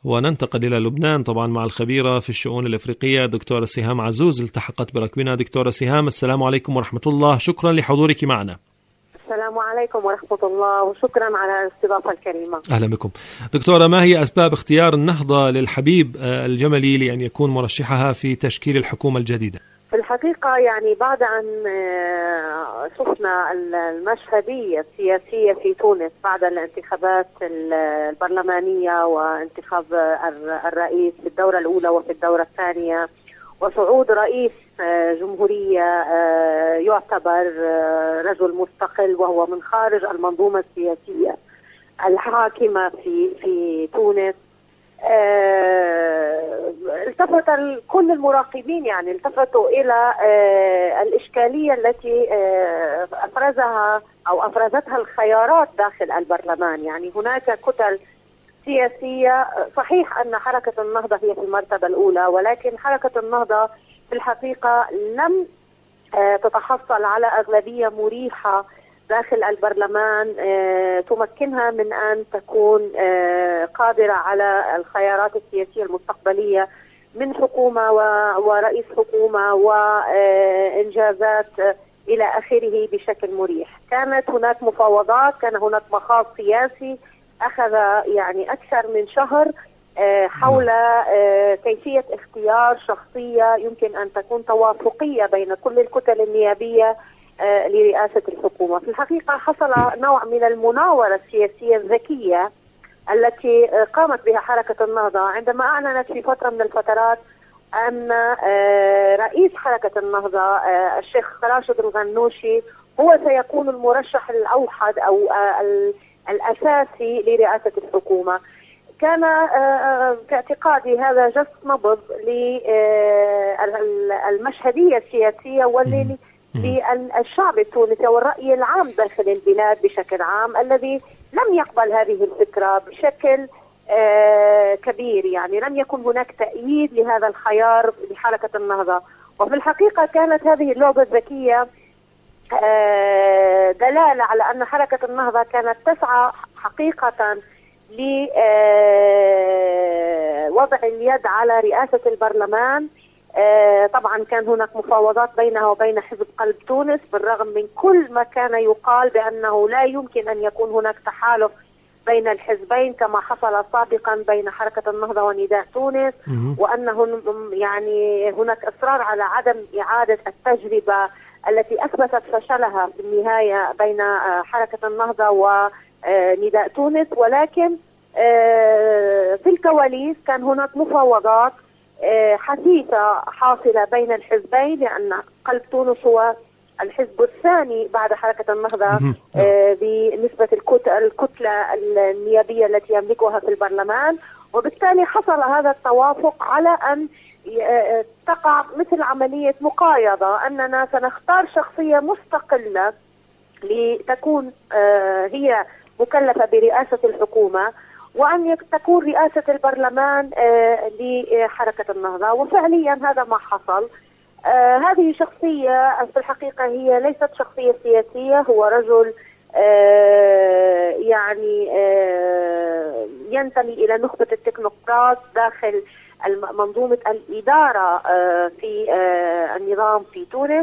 وننتقل إلى لبنان طبعا مع الخبيرة في الشؤون الإفريقية دكتورة سهام عزوز التحقت بركبنا. دكتورة سهام، السلام عليكم ورحمة الله، شكرا لحضورك معنا. السلام عليكم ورحمة الله وشكرا على الاستضافة الكريمة. أهلا بكم. دكتورة، ما هي أسباب اختيار النهضة للحبيب الجملي لأن يكون مرشحها في تشكيل الحكومة الجديدة؟ في الحقيقة يعني بعد أن شفنا المشهدية السياسية في تونس بعد الانتخابات البرلمانية وانتخاب الرئيس في الدورة الأولى وفي الدورة الثانية وصعود رئيس جمهورية يعتبر رجل مستقل وهو من خارج المنظومة السياسية الحاكمة في تونس، التفت كل المراقبين يعني التفتوا إلى الإشكالية التي أفرزتها الخيارات داخل البرلمان. يعني هناك كتل سياسية، صحيح أن حركة النهضة هي في المرتبة الأولى، ولكن حركة النهضة في الحقيقة لم تتحصل على أغلبية مريحة داخل البرلمان تمكنها من أن تكون قادرة على الخيارات السياسية المستقبلية من حكومة ورئيس حكومة وإنجازات إلى آخره بشكل مريح. كانت هناك مفاوضات، كان هناك مخاض سياسي أخذ يعني أكثر من شهر حول كيفية اختيار شخصية يمكن أن تكون توافقية بين كل الكتل النيابية لرئاسة الحكومة. في الحقيقة حصل نوع من المناورة السياسية الذكية التي قامت بها حركة النهضة عندما أعلنت في فترة من الفترات أن رئيس حركة النهضة الشيخ راشد الغنوشي هو سيكون المرشح الأوحد أو الأساسي لرئاسة الحكومة. كان في اعتقادي هذا جس نبض للمشهدية السياسية للشعب التونسي والرأي العام داخل البلاد بشكل عام الذي لم يقبل هذه الفكرة بشكل كبير. يعني لم يكن هناك تأييد لهذا الخيار لحركة النهضة، وفي الحقيقة كانت هذه اللعبة الذكية دلالة على أن حركة النهضة كانت تسعى حقيقة لوضع اليد على رئاسة البرلمان. طبعا كان هناك مفاوضات بينها وبين حزب قلب تونس، بالرغم من كل ما كان يقال بأنه لا يمكن أن يكون هناك تحالف بين الحزبين كما حصل سابقا بين حركة النهضة ونداء تونس، وأنه يعني هناك إصرار على عدم إعادة التجربة التي أثبتت فشلها في النهاية بين حركة النهضة ونداء تونس. ولكن في الكواليس كان هناك مفاوضات حثيثة حاصلة بين الحزبين، لأن قلب تونس هو الحزب الثاني بعد حركة النهضة بنسبة الكتلة النيابية التي يملكها في البرلمان، وبالتالي حصل هذا التوافق على أن تقع مثل عملية مقايضة أننا سنختار شخصية مستقلة لتكون هي مكلفة برئاسة الحكومة، وأن تكون رئاسة البرلمان لحركة النهضة. وفعليا هذا ما حصل. هذه شخصية في الحقيقة هي ليست شخصية سياسية، هو رجل يعني ينتمي إلى نخبة التكنوقراط داخل منظومة الإدارة في النظام في تونس.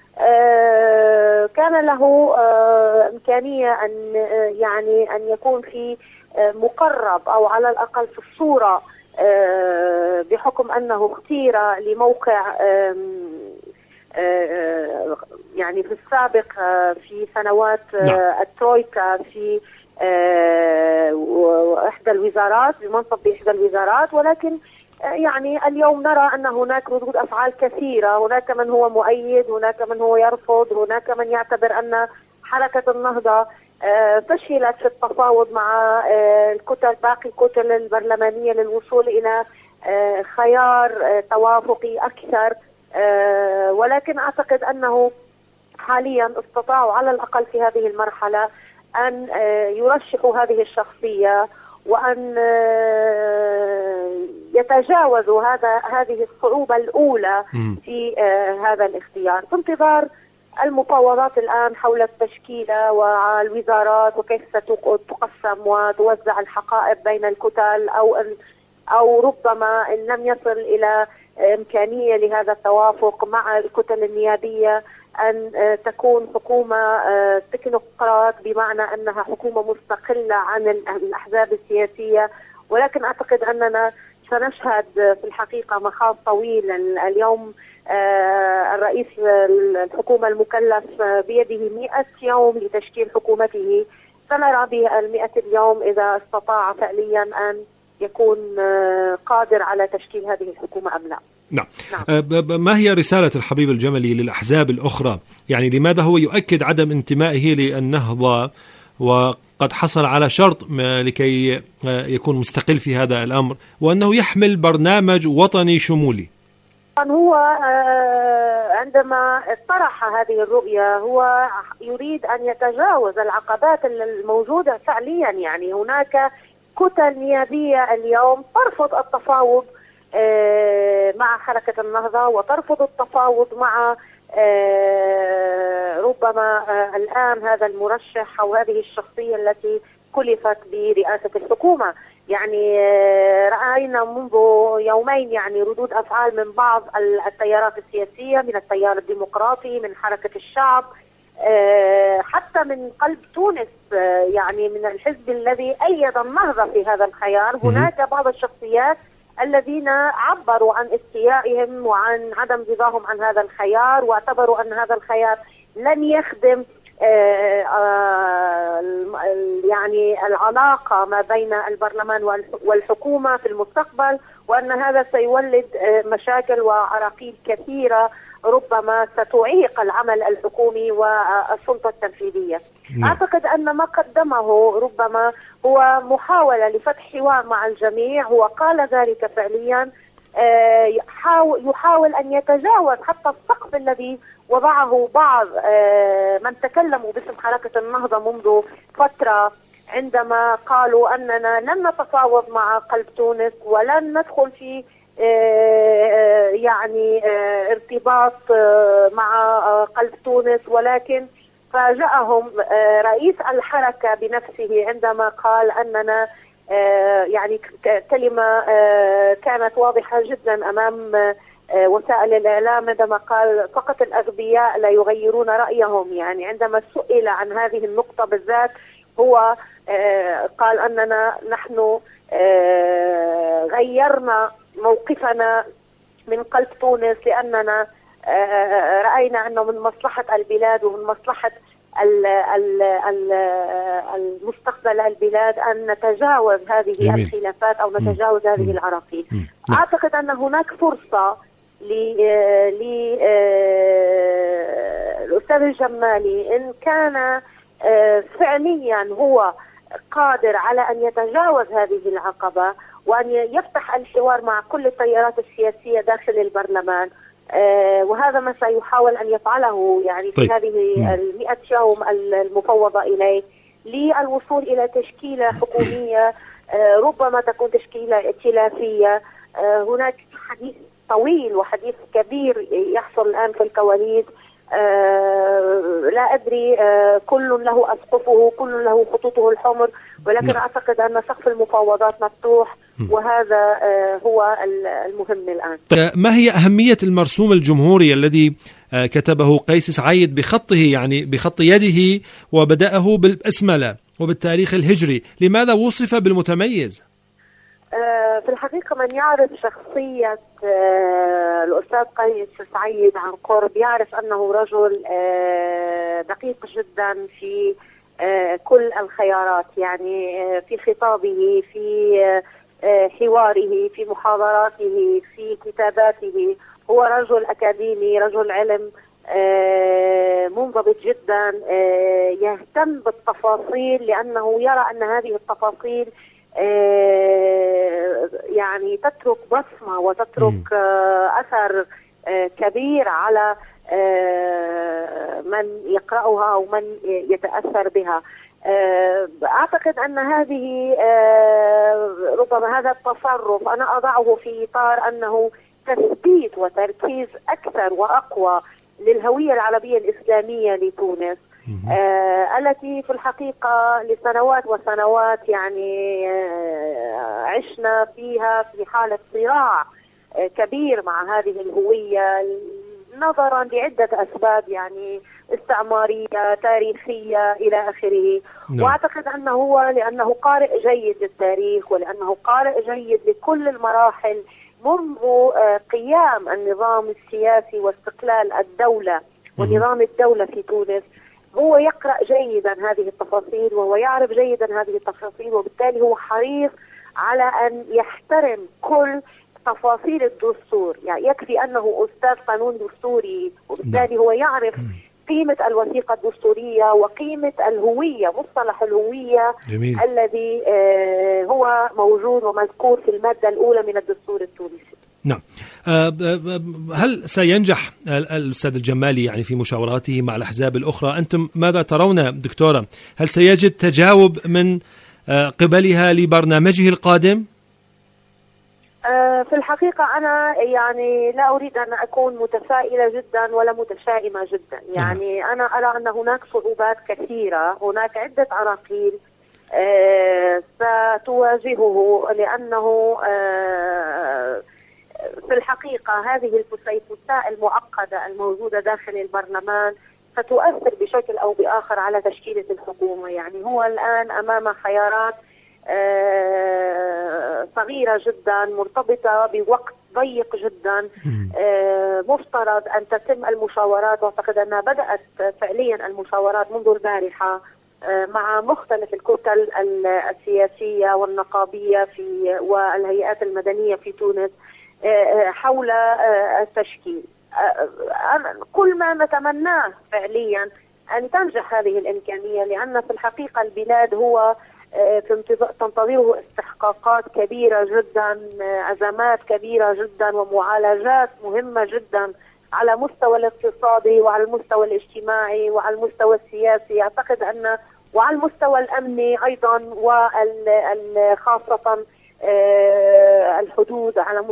كان له إمكانية أن يكون في مقرب أو على الأقل في الصورة بحكم أنه اختير لموقع يعني في السابق في سنوات الترويكا في إحدى الوزارات، بمنصب بإحدى الوزارات. ولكن يعني اليوم نرى أن هناك ردود أفعال كثيرة، هناك من هو مؤيد، هناك من هو يرفض، هناك من يعتبر أن حركة النهضة فشلت في التفاوض مع باقي الكتل البرلمانية للوصول إلى خيار توافقي أكثر. ولكن أعتقد أنه حاليا استطاعوا على الأقل في هذه المرحلة أن يرشحوا هذه الشخصية وأن يتجاوزوا هذه الصعوبة الأولى في هذا الاختيار، في انتظار المفاوضات الآن حول التشكيلة والوزارات وكيف ستقسم وتوزع الحقائب بين الكتل، أو أو ربما إن لم يصل إلى إمكانية لهذا التوافق مع الكتل النيابية أن تكون حكومة تكنوقراط، بمعنى أنها حكومة مستقلة عن الأحزاب السياسية. ولكن أعتقد أننا سنشهد في الحقيقة مخاض طويل. اليوم الرئيس الحكومة المكلف بيده 100 يوم لتشكيل حكومته، سنرى ب100 اليوم إذا استطاع فعليا أن يكون قادر على تشكيل هذه الحكومة أم لا. نعم. ما هي رسالة الحبيب الجملي للأحزاب الأخرى؟ يعني لماذا هو يؤكد عدم انتمائه للنهضة وقد حصل على شرط لكي يكون مستقل في هذا الأمر، وأنه يحمل برنامج وطني شمولي؟ هو عندما طرح هذه الرؤية هو يريد أن يتجاوز العقبات الموجودة فعليا. يعني هناك كتل نيابية اليوم ترفض التفاوض مع حركة النهضة، وترفض التفاوض مع ربما الآن هذا المرشح أو هذه الشخصية التي كلفت برئاسة الحكومة. يعني رأينا منذ يومين يعني ردود أفعال من بعض التيارات السياسية، من التيار الديمقراطي، من حركة الشعب، حتى من قلب تونس، يعني من الحزب الذي أيد النهضة في هذا الخيار. هناك بعض الشخصيات الذين عبروا عن استيائهم وعن عدم رضاهم عن هذا الخيار، واعتبروا أن هذا الخيار لن يخدم يعني العلاقة ما بين البرلمان والحكومة في المستقبل، وأن هذا سيولد مشاكل وعراقيل كثيرة ربما ستعيق العمل الحكومي والسلطة التنفيذية. أعتقد أن ما قدمه ربما هو محاولة لفتح حوار مع الجميع. هو قال ذلك فعليا، يحاول أن يتجاوز حتى السقف الذي وضعه بعض من تكلموا باسم حركة النهضة منذ فترة، عندما قالوا أننا لن نتفاوض مع قلب تونس ولن ندخل في يعني ارتباط مع قلب تونس. ولكن فاجأهم رئيس الحركة بنفسه عندما قال أننا يعني كلمة كانت واضحة جدا أمام وسائل الإعلام، عندما قال فقط الأغبياء لا يغيرون رأيهم. يعني عندما سئل عن هذه النقطة بالذات هو قال أننا نحن غيرنا موقفنا من قلب تونس لأننا رأينا أنه من مصلحة البلاد ومن مصلحة المستقبل البلاد أن نتجاوز هذه الخلافات أو نتجاوز هذه العراقيل. أعتقد أن هناك فرصة للأستاذ الجمالي إن كان فعليا هو قادر على أن يتجاوز هذه العقبة وأن يفتح الحوار مع كل التيارات السياسية داخل البرلمان، وهذا ما سيحاول أن يفعله يعني في هذه 100 يوم المفوضة إليه للوصول إلى تشكيلة حكومية، ربما تكون تشكيلة ائتلافية. هناك حديث طويل وحديث كبير يحصل الآن في الكواليس، لا أدري، كل له أسقفه، كل له خطوطه الحمر، ولكن أعتقد أن سقف المفاوضات مفتوح، وهذا هو المهم الآن. ما هي أهمية المرسوم الجمهوري الذي كتبه قيس سعيد بخطه، يعني بخط يده، وبدأه بالبسملة وبالتاريخ الهجري؟ لماذا وصف بالمتميز؟ في الحقيقة من يعرف شخصية الأستاذ قيس سعيد عن قرب يعرف أنه رجل دقيق جدا في كل الخيارات، يعني في خطابه، في حواره، في محاضراته، في كتاباته. هو رجل أكاديمي، رجل علم، منضبط جدا، يهتم بالتفاصيل لأنه يرى أن هذه التفاصيل يعني تترك بصمة وتترك أثر كبير على من يقرأها أو من يتأثر بها. أعتقد أن هذه ربما هذا التصرف أنا أضعه في إطار أنه تثبيت وتركيز أكثر وأقوى للهوية العربية الإسلامية لتونس، التي في الحقيقة لسنوات وسنوات يعني عشنا فيها في حالة صراع كبير مع هذه الهوية نظرا لعدة أسباب يعني استعمارية تاريخية إلى آخره. وأعتقد أنه هو لأنه قارئ جيد للتاريخ ولأنه قارئ جيد لكل المراحل منذ قيام النظام السياسي واستقلال الدولة ونظام الدولة في تونس. هو يقرأ جيدا هذه التفاصيل وهو يعرف جيدا هذه التفاصيل، وبالتالي هو حريص على أن يحترم كل تفاصيل الدستور. يعني يكفي أنه أستاذ قانون دستوري، وبالتالي هو يعرف قيمة الوثيقة الدستورية وقيمة الهوية، مصطلح الهوية الذي هو موجود ومذكور في المادة الأولى من الدستور التونسي. نعم. هل سينجح الأستاذ الجمالي يعني في مشاوراته مع الأحزاب الأخرى؟ أنتم ماذا ترون دكتورة؟ هل سيجد تجاوب من قبلها لبرنامجه القادم؟ في الحقيقة أنا يعني لا أريد أن أكون متفائلة جدا ولا متشائمة جدا. يعني أنا أرى أن هناك صعوبات كثيرة، هناك عدة عراقيل ستواجهه، لأنه في الحقيقة هذه الفسيفساء المعقدة الموجودة داخل البرلمان ستؤثر بشكل أو بآخر على تشكيلة الحكومة. يعني هو الآن أمام خيارات صغيرة جدا مرتبطة بوقت ضيق جدا. مفترض أن تتم المشاورات، واعتقد أنها بدأت فعليا المشاورات منذ البارحة مع مختلف الكتل السياسية والنقابية والهيئات المدنية في تونس حول التشكيل. كل ما نتمناه فعليا أن تنجح هذه الإمكانية، لأن في الحقيقة البلاد هو تنتظره استحقاقات كبيرة جدا، أزمات كبيرة جدا، ومعالجات مهمة جدا على مستوى الاقتصادي وعلى المستوى الاجتماعي وعلى المستوى السياسي. أعتقد أن وعلى المستوى الأمني أيضا، وخاصة الحدود على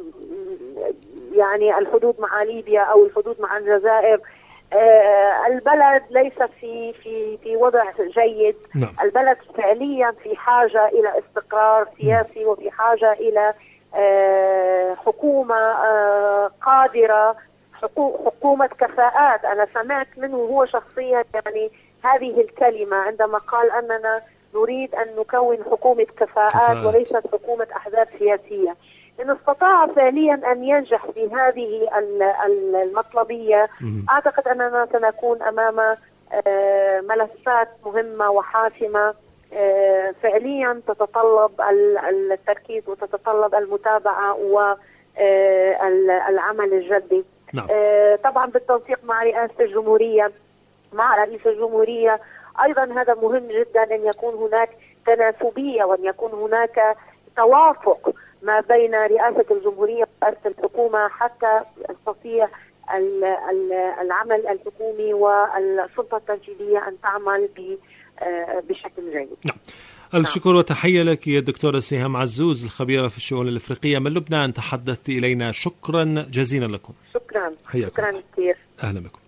يعني الحدود مع ليبيا أو الحدود مع الجزائر. البلد ليس في وضع جيد. البلد فعليا في حاجة إلى استقرار سياسي، وفي حاجة إلى حكومة قادرة، حكومة كفاءات. أنا سمعت منه هو شخصيا يعني هذه الكلمة عندما قال أننا نريد أن نكون حكومة كفاءات وليست حكومة أحزاب سياسية. إن استطاع فعليا أن ينجح في هذه المطلبية، أعتقد أننا سنكون أمام ملفات مهمة وحاسمة فعليا تتطلب التركيز وتتطلب المتابعة والعمل الجدي. طبعا بالتنسيق مع رئاسة الجمهورية، مع رئيس الجمهورية أيضا. هذا مهم جدا أن يكون هناك تناسبية وأن يكون هناك توافق ما بين رئاسة الجمهورية ورئاسة الحكومة حتى يستطيع العمل الحكومي والسلطة التنفيذية أن تعمل بشكل جيد. نعم. الشكر وتحية لك يا دكتورة سهام عزوز الخبيرة في الشؤون الأفريقية من لبنان، تحدثت إلينا. شكرا جزيلا لكم. شكرا. حياكم. شكرا كثير. أهلا بكم.